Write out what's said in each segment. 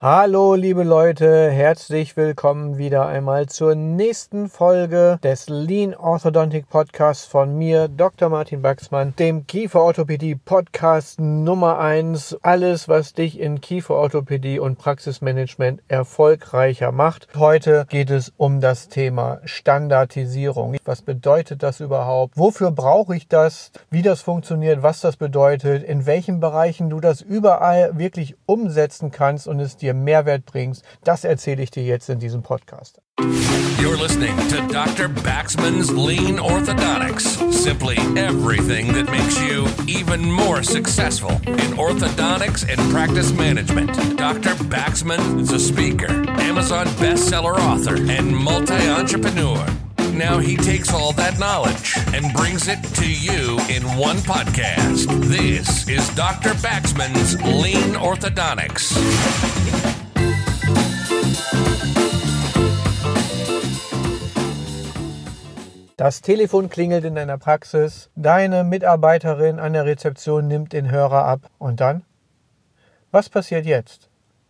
Hallo liebe Leute, herzlich willkommen wieder einmal zur nächsten Folge des Lean Orthodontic Podcasts von mir, Dr. Martin Baxmann, dem Kieferorthopädie Podcast Nummer 1. Alles, was dich in Kieferorthopädie und Praxismanagement erfolgreicher macht. Heute geht es um das Thema Standardisierung. Was bedeutet das überhaupt? Wofür brauche ich das? Wie das funktioniert? Was das bedeutet? In welchen Bereichen du das überall wirklich umsetzen kannst und es dir Mehrwert bringst, das erzähle ich dir jetzt in diesem Podcast. You're listening to Dr. Baxman's Lean Orthodontics. Simply everything that makes you even more successful in orthodontics and practice management. Dr. Baxman is a speaker, Amazon bestseller author, and multi-entrepreneur. Now he takes all that knowledge and brings it to you in one podcast. This is Dr. Baxman's Lean Orthodontics. Das Telefon klingelt in deiner Praxis, deine Mitarbeiterin an der Rezeption nimmt den Hörer ab. Und dann? Was passiert jetzt?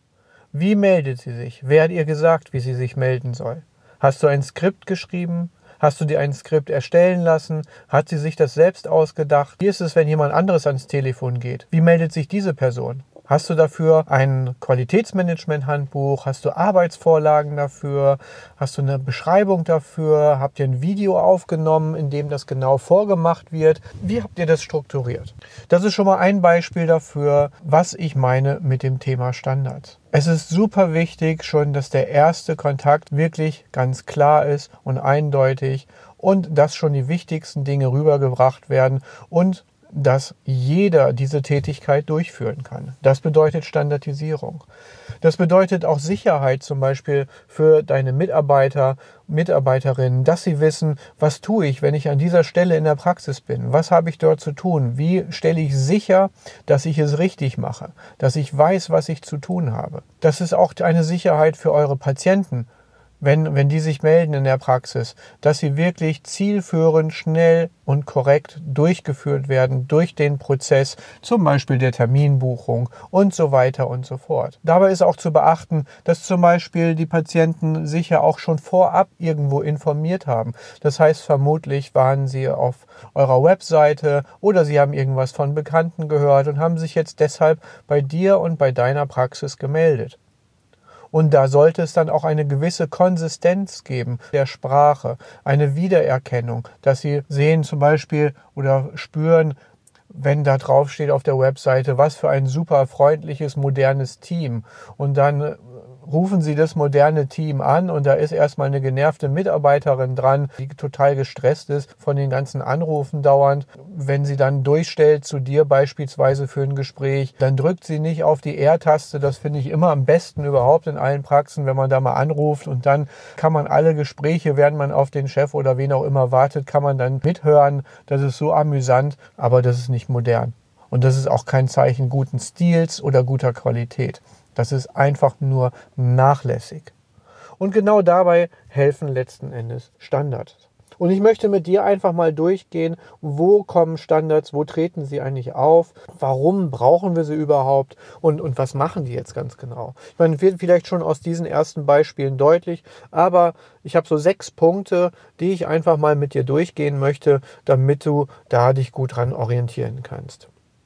Wie meldet sie sich? Wer hat ihr gesagt, wie sie sich melden soll? Hast du ein Skript geschrieben? Hast du dir ein Skript erstellen lassen? Hat sie sich das selbst ausgedacht? Wie ist es, wenn jemand anderes ans Telefon geht? Wie meldet sich diese Person? Hast du dafür ein Qualitätsmanagement-Handbuch? Hast du Arbeitsvorlagen dafür? Hast du eine Beschreibung dafür? Habt ihr ein Video aufgenommen, in dem das genau vorgemacht wird? Wie habt ihr das strukturiert? Das ist schon mal ein Beispiel dafür, was ich meine mit dem Thema Standards. Es ist super wichtig schon, dass der erste Kontakt wirklich ganz klar ist und eindeutig und dass schon die wichtigsten Dinge rübergebracht werden und dass jeder diese Tätigkeit durchführen kann. Das bedeutet Standardisierung. Das bedeutet auch Sicherheit zum Beispiel für deine Mitarbeiter, Mitarbeiterinnen, dass sie wissen, was tue ich, wenn ich an dieser Stelle in der Praxis bin? Was habe ich dort zu tun? Wie stelle ich sicher, dass ich es richtig mache? Dass ich weiß, was ich zu tun habe? Das ist auch eine Sicherheit für eure Patienten, wenn die sich melden in der Praxis, dass sie wirklich zielführend, schnell und korrekt durchgeführt werden durch den Prozess, zum Beispiel der Terminbuchung und so weiter und so fort. Dabei ist auch zu beachten, dass zum Beispiel die Patienten sich ja auch schon vorab irgendwo informiert haben. Das heißt, vermutlich waren sie auf eurer Webseite oder sie haben irgendwas von Bekannten gehört und haben sich jetzt deshalb bei dir und bei deiner Praxis gemeldet. Und da sollte es dann auch eine gewisse Konsistenz geben der Sprache, eine Wiedererkennung, dass Sie sehen zum Beispiel oder spüren, wenn da drauf steht auf der Webseite, was für ein super freundliches, modernes Team. Und dann rufen Sie das moderne Team an und da ist erstmal eine genervte Mitarbeiterin dran, die total gestresst ist von den ganzen Anrufen dauernd. Wenn sie dann durchstellt zu dir beispielsweise für ein Gespräch, dann drückt sie nicht auf die R-Taste. Das finde ich immer am besten überhaupt in allen Praxen, wenn man da mal anruft und dann kann man alle Gespräche, während man auf den Chef oder wen auch immer wartet, kann man dann mithören. Das ist so amüsant, aber das ist nicht modern. Und das ist auch kein Zeichen guten Stils oder guter Qualität. Das ist einfach nur nachlässig. Und genau dabei helfen letzten Endes Standards. Und ich möchte mit dir einfach mal durchgehen, wo kommen Standards, wo treten sie eigentlich auf, warum brauchen wir sie überhaupt und was machen die jetzt ganz genau. Ich meine, wird vielleicht schon aus diesen ersten Beispielen deutlich, aber ich habe so 6 Punkte, die ich einfach mal mit dir durchgehen möchte, damit du da dich gut dran orientieren kannst.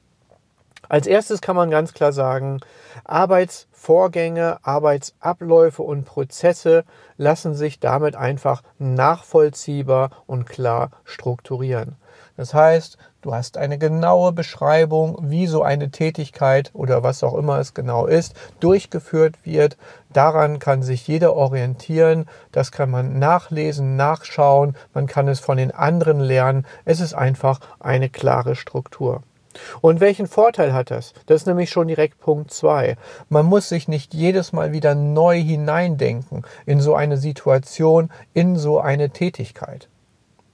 Als erstes kann man ganz klar sagen, Arbeitsvorgänge, Arbeitsabläufe und Prozesse lassen sich damit einfach nachvollziehbar und klar strukturieren. Das heißt, du hast eine genaue Beschreibung, wie so eine Tätigkeit oder was auch immer es genau ist, durchgeführt wird. Daran kann sich jeder orientieren. Das kann man nachlesen, nachschauen. Man kann es von den anderen lernen. Es ist einfach eine klare Struktur. Und welchen Vorteil hat das? Das ist nämlich schon direkt Punkt 2. Man muss sich nicht jedes Mal wieder neu hineindenken in so eine Situation, in so eine Tätigkeit.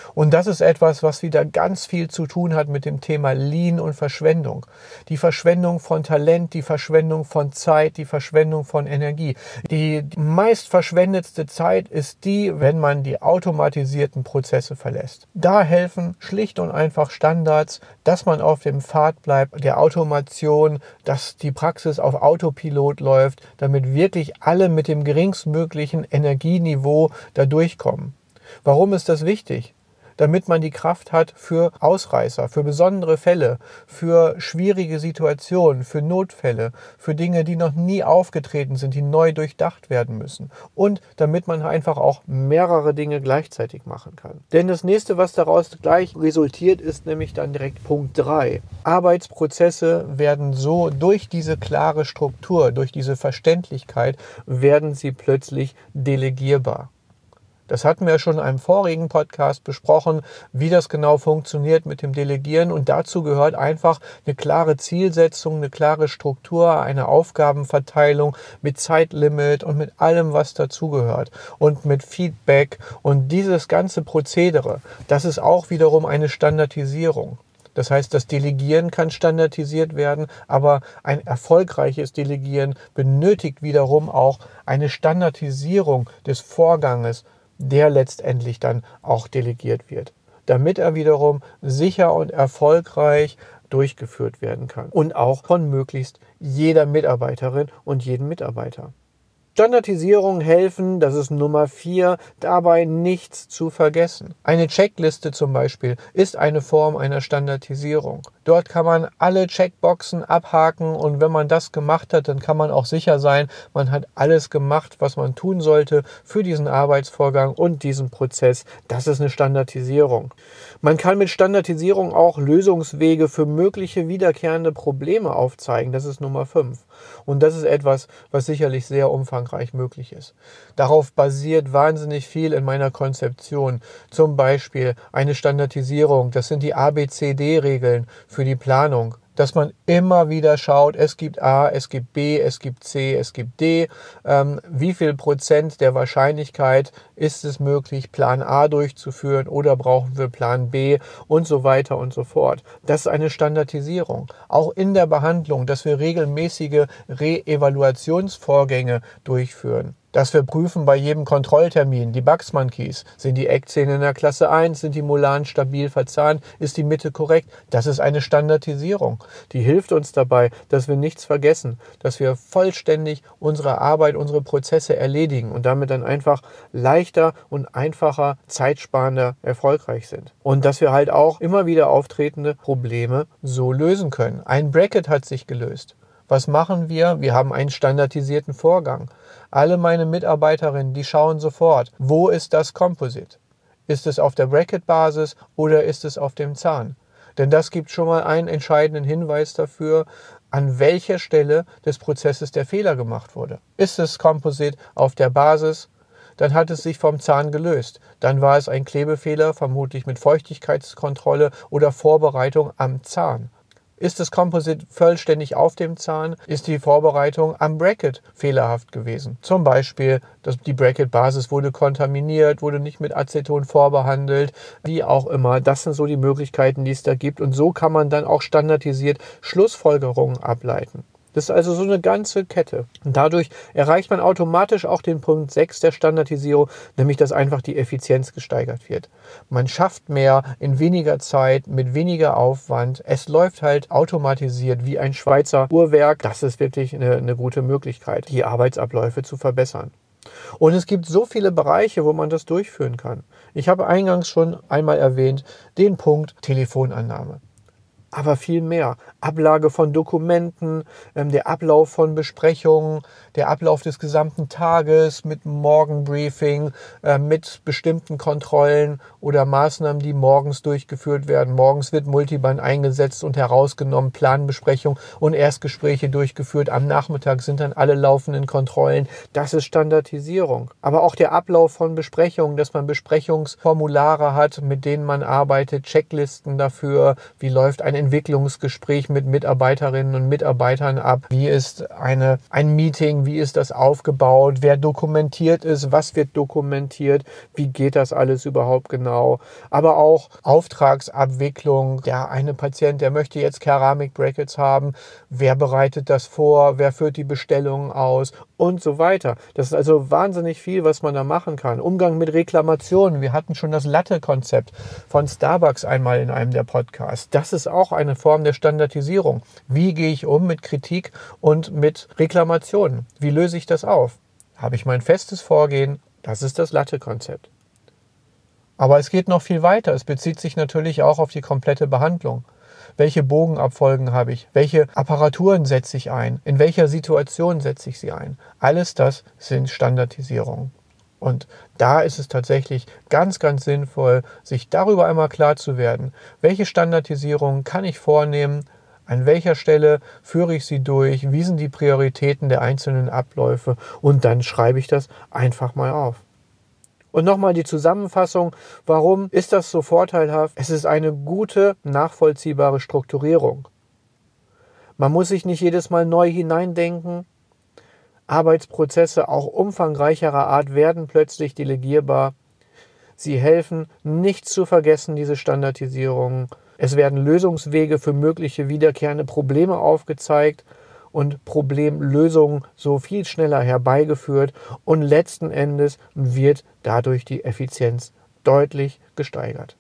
Und das ist etwas, was wieder ganz viel zu tun hat mit dem Thema Lean und Verschwendung. Die Verschwendung von Talent, die Verschwendung von Zeit, die Verschwendung von Energie. Die meist verschwendetste Zeit ist die, wenn man die automatisierten Prozesse verlässt. Da helfen schlicht und einfach Standards, dass man auf dem Pfad bleibt, der Automation, dass die Praxis auf Autopilot läuft, damit wirklich alle mit dem geringstmöglichen Energieniveau da durchkommen. Warum ist das wichtig? Damit man die Kraft hat für Ausreißer, für besondere Fälle, für schwierige Situationen, für Notfälle, für Dinge, die noch nie aufgetreten sind, die neu durchdacht werden müssen. Und damit man einfach auch mehrere Dinge gleichzeitig machen kann. Denn das nächste, was daraus gleich resultiert, ist nämlich dann direkt Punkt 3. Arbeitsprozesse werden so durch diese klare Struktur, durch diese Verständlichkeit, werden sie plötzlich delegierbar. Das hatten wir schon in einem vorigen Podcast besprochen, wie das genau funktioniert mit dem Delegieren. Und dazu gehört einfach eine klare Zielsetzung, eine klare Struktur, eine Aufgabenverteilung mit Zeitlimit und mit allem, was dazugehört. Und mit Feedback und dieses ganze Prozedere, das ist auch wiederum eine Standardisierung. Das heißt, das Delegieren kann standardisiert werden, aber ein erfolgreiches Delegieren benötigt wiederum auch eine Standardisierung des Vorganges, der letztendlich dann auch delegiert wird, damit er wiederum sicher und erfolgreich durchgeführt werden kann und auch von möglichst jeder Mitarbeiterin und jedem Mitarbeiter. Standardisierung helfen, das ist Nummer 4, dabei nichts zu vergessen. Eine Checkliste zum Beispiel ist eine Form einer Standardisierung. Dort kann man alle Checkboxen abhaken und wenn man das gemacht hat, dann kann man auch sicher sein, man hat alles gemacht, was man tun sollte für diesen Arbeitsvorgang und diesen Prozess. Das ist eine Standardisierung. Man kann mit Standardisierung auch Lösungswege für mögliche wiederkehrende Probleme aufzeigen. Das ist Nummer 5. Und das ist etwas, was sicherlich sehr umfangreich möglich ist. Darauf basiert wahnsinnig viel in meiner Konzeption. Zum Beispiel eine Standardisierung, das sind die ABCD-Regeln für die Planung. Dass man immer wieder schaut, es gibt A, es gibt B, es gibt C, es gibt D. Wie viel Prozent der Wahrscheinlichkeit ist es möglich, Plan A durchzuführen oder brauchen wir Plan B und so weiter und so fort. Das ist eine Standardisierung. Auch in der Behandlung, dass wir regelmäßige Re-Evaluationsvorgänge durchführen. Dass wir prüfen bei jedem Kontrolltermin, die Bugsman Keys, sind die Eckzähne in der Klasse 1, sind die Molaren stabil verzahnt, ist die Mitte korrekt? Das ist eine Standardisierung. Die hilft uns dabei, dass wir nichts vergessen, dass wir vollständig unsere Arbeit, unsere Prozesse erledigen und damit dann einfach leichter und einfacher, zeitsparender erfolgreich sind. Und dass wir halt auch immer wieder auftretende Probleme so lösen können. Ein Bracket hat sich gelöst. Was machen wir? Wir haben einen standardisierten Vorgang. Alle meine Mitarbeiterinnen, die schauen sofort, wo ist das Composite? Ist es auf der Bracket-Basis oder ist es auf dem Zahn? Denn das gibt schon mal einen entscheidenden Hinweis dafür, an welcher Stelle des Prozesses der Fehler gemacht wurde. Ist es Composite auf der Basis? Dann hat es sich vom Zahn gelöst. Dann war es ein Klebefehler, vermutlich mit Feuchtigkeitskontrolle oder Vorbereitung am Zahn. Ist das Composite vollständig auf dem Zahn, ist die Vorbereitung am Bracket fehlerhaft gewesen. Zum Beispiel, die Bracket-Basis wurde kontaminiert, wurde nicht mit Aceton vorbehandelt, wie auch immer. Das sind so die Möglichkeiten, die es da gibt. Und so kann man dann auch standardisiert Schlussfolgerungen ableiten. Das ist also so eine ganze Kette. Und dadurch erreicht man automatisch auch den Punkt 6 der Standardisierung, nämlich dass einfach die Effizienz gesteigert wird. Man schafft mehr in weniger Zeit, mit weniger Aufwand. Es läuft halt automatisiert wie ein Schweizer Uhrwerk. Das ist wirklich eine gute Möglichkeit, die Arbeitsabläufe zu verbessern. Und es gibt so viele Bereiche, wo man das durchführen kann. Ich habe eingangs schon einmal erwähnt, den Punkt Telefonannahme. Aber viel mehr. Ablage von Dokumenten, der Ablauf von Besprechungen, der Ablauf des gesamten Tages mit Morgenbriefing, mit bestimmten Kontrollen oder Maßnahmen, die morgens durchgeführt werden. Morgens wird Multiband eingesetzt und herausgenommen, Planbesprechung und Erstgespräche durchgeführt. Am Nachmittag sind dann alle laufenden Kontrollen. Das ist Standardisierung. Aber auch der Ablauf von Besprechungen, dass man Besprechungsformulare hat, mit denen man arbeitet, Checklisten dafür, wie läuft ein Entwicklungsgespräch mit Mitarbeiterinnen und Mitarbeitern ab? Wie ist ein Meeting? Wie ist das aufgebaut? Wer dokumentiert es? Was wird dokumentiert? Wie geht das alles überhaupt genau? Aber auch Auftragsabwicklung. Der eine Patient, der möchte jetzt Keramik-Brackets haben. Wer bereitet das vor? Wer führt die Bestellungen aus? Und so weiter. Das ist also wahnsinnig viel, was man da machen kann. Umgang mit Reklamationen. Wir hatten schon das Latte-Konzept von Starbucks einmal in einem der Podcasts. Das ist auch eine Form der Standardisierung. Wie gehe ich um mit Kritik und mit Reklamationen? Wie löse ich das auf? Habe ich mein festes Vorgehen? Das ist das Latte-Konzept. Aber es geht noch viel weiter. Es bezieht sich natürlich auch auf die komplette Behandlung. Welche Bogenabfolgen habe ich? Welche Apparaturen setze ich ein? In welcher Situation setze ich sie ein? Alles das sind Standardisierungen. Und da ist es tatsächlich ganz, ganz sinnvoll, sich darüber einmal klar zu werden, welche Standardisierungen kann ich vornehmen, an welcher Stelle führe ich sie durch, wie sind die Prioritäten der einzelnen Abläufe und dann schreibe ich das einfach mal auf. Und nochmal die Zusammenfassung, warum ist das so vorteilhaft? Es ist eine gute, nachvollziehbare Strukturierung. Man muss sich nicht jedes Mal neu hineindenken. Arbeitsprozesse auch umfangreicherer Art werden plötzlich delegierbar. Sie helfen, nicht zu vergessen, diese Standardisierungen. Es werden Lösungswege für mögliche wiederkehrende Probleme aufgezeigt und Problemlösungen so viel schneller herbeigeführt und letzten Endes wird dadurch die Effizienz deutlich gesteigert.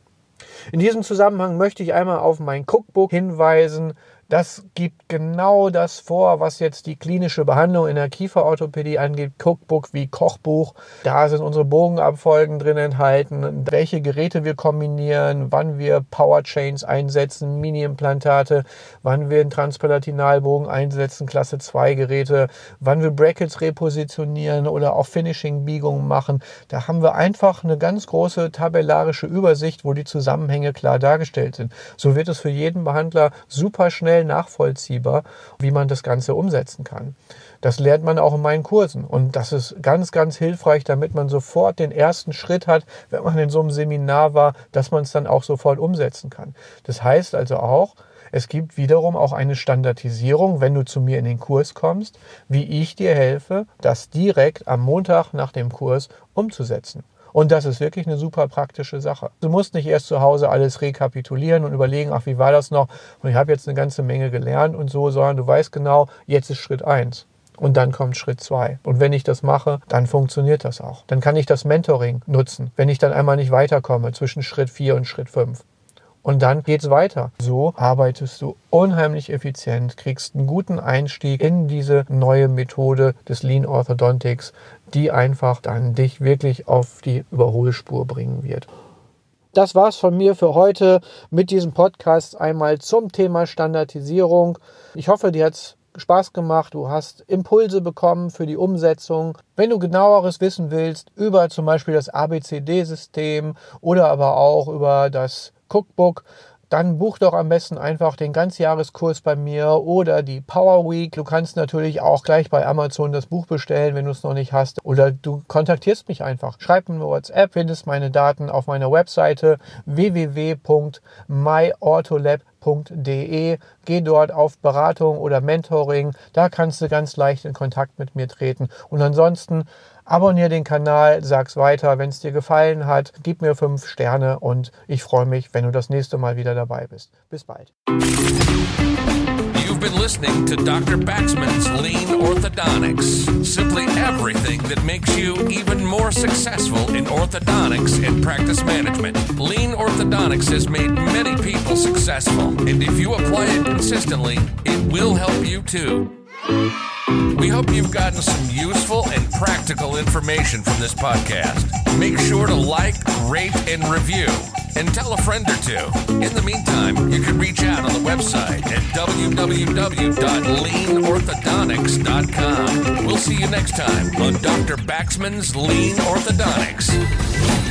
In diesem Zusammenhang möchte ich einmal auf mein Cookbook hinweisen. Das gibt genau das vor, was jetzt die klinische Behandlung in der Kieferorthopädie angeht. Cookbook wie Kochbuch. Da sind unsere Bogenabfolgen drin enthalten, welche Geräte wir kombinieren, wann wir Powerchains einsetzen, Mini-Implantate, wann wir einen Transpalatinalbogen einsetzen, Klasse 2 Geräte, wann wir Brackets repositionieren oder auch Finishing-Biegungen machen. Da haben wir einfach eine ganz große tabellarische Übersicht, wo die Zusammenhänge klar dargestellt sind. So wird es für jeden Behandler super schnell nachvollziehbar, wie man das Ganze umsetzen kann. Das lernt man auch in meinen Kursen und das ist ganz, ganz hilfreich, damit man sofort den ersten Schritt hat, wenn man in so einem Seminar war, dass man es dann auch sofort umsetzen kann. Das heißt also auch, es gibt wiederum auch eine Standardisierung, wenn du zu mir in den Kurs kommst, wie ich dir helfe, das direkt am Montag nach dem Kurs umzusetzen. Und das ist wirklich eine super praktische Sache. Du musst nicht erst zu Hause alles rekapitulieren und überlegen, ach, wie war das noch? Und ich habe jetzt eine ganze Menge gelernt und so, sondern du weißt genau, jetzt ist Schritt 1. Und dann kommt Schritt 2. Und wenn ich das mache, dann funktioniert das auch. Dann kann ich das Mentoring nutzen, wenn ich dann einmal nicht weiterkomme zwischen Schritt 4 und Schritt 5. Und dann geht's weiter. So arbeitest du unheimlich effizient, kriegst einen guten Einstieg in diese neue Methode des Lean Orthodontics, die einfach dann dich wirklich auf die Überholspur bringen wird. Das war's von mir für heute mit diesem Podcast einmal zum Thema Standardisierung. Ich hoffe, dir hat's Spaß gemacht, du hast Impulse bekommen für die Umsetzung. Wenn du genaueres wissen willst über zum Beispiel das ABCD-System oder aber auch über das Cookbook, dann buch doch am besten einfach den Ganzjahreskurs bei mir oder die Power Week. Du kannst natürlich auch gleich bei Amazon das Buch bestellen, wenn du es noch nicht hast. Oder du kontaktierst mich einfach. Schreib mir eine WhatsApp, findest meine Daten auf meiner Webseite www.myortholab.de. Geh dort auf Beratung oder Mentoring. Da kannst du ganz leicht in Kontakt mit mir treten. Und ansonsten abonniere den Kanal, sag's weiter, wenn es dir gefallen hat. Gib mir 5 Sterne und ich freue mich, wenn du das nächste Mal wieder dabei bist. Bis bald. You've been listening to Dr. Baxman's Lean Orthodontics. Simply everything that makes you even more successful in orthodontics and practice management. Lean Orthodontics has made many people successful, and if you apply it consistently, it will help you too. We hope you've gotten some useful and practical information from this podcast. Make sure to like, rate, and review, and tell a friend or two. In the meantime, you can reach out on the website at www.leanorthodontics.com. We'll see you next time on Dr. Baxman's Lean Orthodontics.